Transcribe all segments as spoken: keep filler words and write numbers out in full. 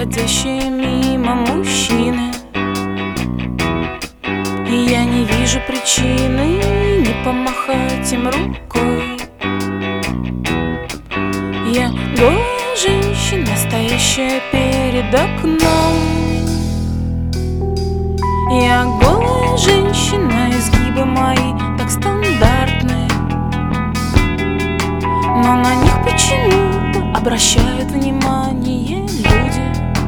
проходящие мимо мужчины, и я не вижу причины не помахать им рукой. Я голая женщина, стоящая перед окном. Я голая женщина, изгибы мои так стандартные, но на них почему-то обращают внимание люди.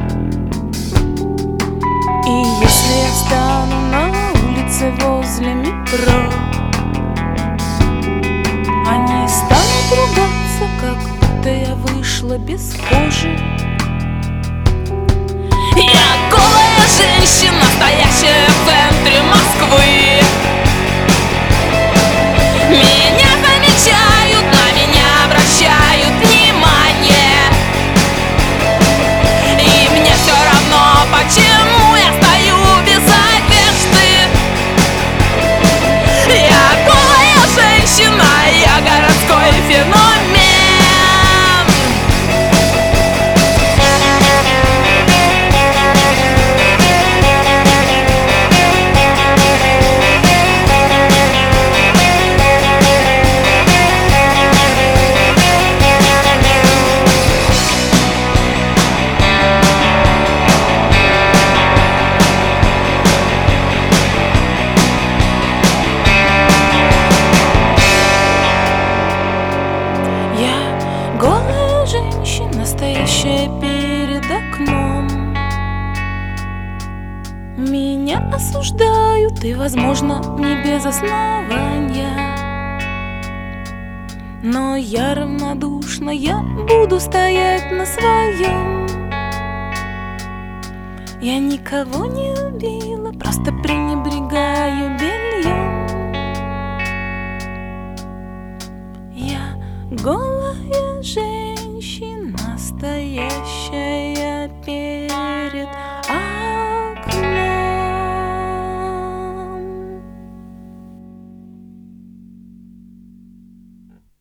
И если я встану на улице возле метро, они станут ругаться, как будто я вышла без кожи. Я голая женщина, стоящая в центре Москвы. Меня замечают, на меня обращают внимание, и мне все равно, почему я стою без одежды. Я голая женщина, я городской феномен. Голая женщина, стоящая перед окном. Меня осуждают, и, возможно, не без основания, но я равнодушна, я буду стоять на своем. Я никого не убила, просто пренебрегла